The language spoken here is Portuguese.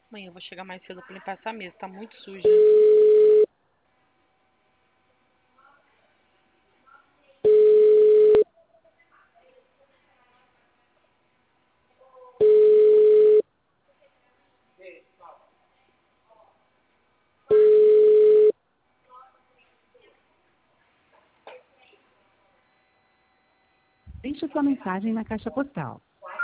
Amanhã eu vou chegar mais cedo pra limpar essa mesa, tá muito suja. Deixe sua mensagem na caixa postal.